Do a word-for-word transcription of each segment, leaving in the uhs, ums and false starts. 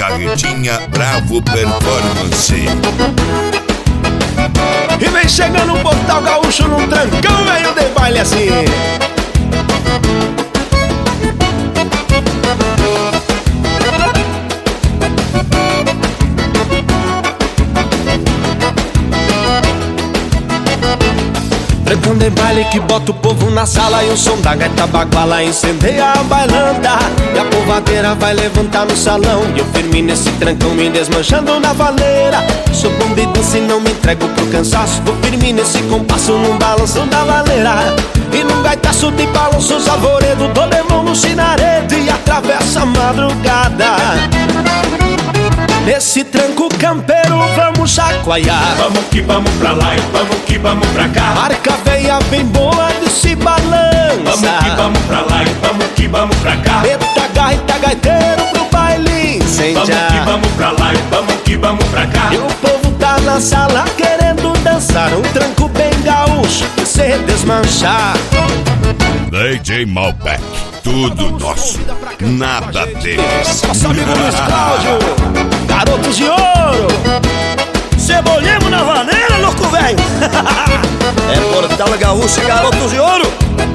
Carretinha Bravo Performance. E vem chegando o Portal Gaúcho num trancão, veio de baile assim. Trancão de baile que bota o povo na sala e o som da gaita baguala incendeia a bailanta. E a povadeira vai levantar no salão e eu firme nesse trancão me desmanchando na valeira. Sou bom de dança e não me entrego pro cansaço, vou firme nesse compasso num balanço da valeira. E num gaitaço de balanço os alvoredo, dou de mão no sinaredo e atravessa a madrugada. Nesse tranco campeiro vamos chacoalhar. Vamos que vamos pra lá e vamos que vamos pra cá. Marca veia bem boa de se balança. Vamos que vamos pra lá e vamos que vamos pra cá. Eita gaita gaiteiro pro baile incendiar. Vamos que vamos pra lá e vamos que vamos pra cá. E o povo tá na sala querendo dançar um tranco bem gaúcho e se desmanchar. D J Malbec, tudo nosso, nada deles. Nosso amigo Luiz Cláudio, Garotos de Ouro. Cebolhemos na vaneira, louco velho. É Portal Gaúcho e Garotos de Ouro.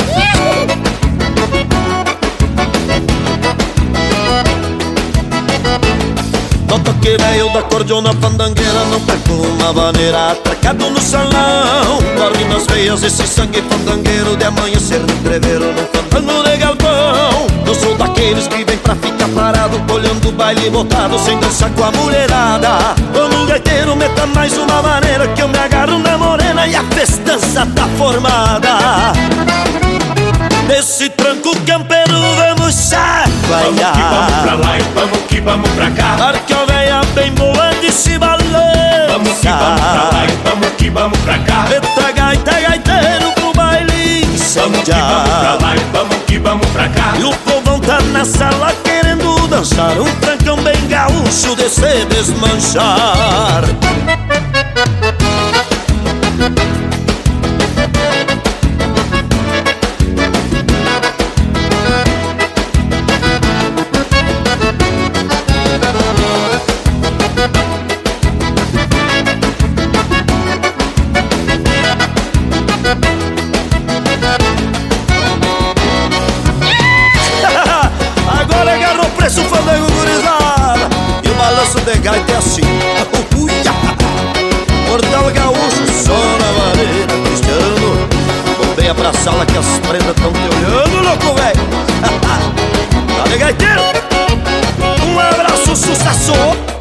Nota que veio da cordiona fandangueira, não pegou uma vaneira atracado no salão. Corre nas veias esse sangue fandangueiro de amanhecer no entreveiro no fandango de galpão. Eu sou daqueles que vem pra ficar parado, olhando o baile botado sem dançar com a mulherada. Quando o gaiteiro meta mais uma maneira que eu me agarro na morena e a festança tá formada. Nesse tranco campeiro vamos chacoalhar. Vamos que vamos pra lá e vamos que vamos pra cá. Marca a veia bem boa de se balança. Vamos que vamos pra lá e vamos que vamos pra cá. Eita gaita gaiteiro pro baile Vamos que vamos pra lá e vamos que vamos pra cá. E o povão tá na sala querendo dançar um trancão bem gaúcho de se desmanchar. Agora agarrou o preço, fandango gurizada. E o balanço de gaita é assim. Portal Gaúcho, só na maneira, Cristiano. Bombeia pra sala que as prendas tão te olhando, louco velho. Tá de gaiteiro. Um abraço, sucesso.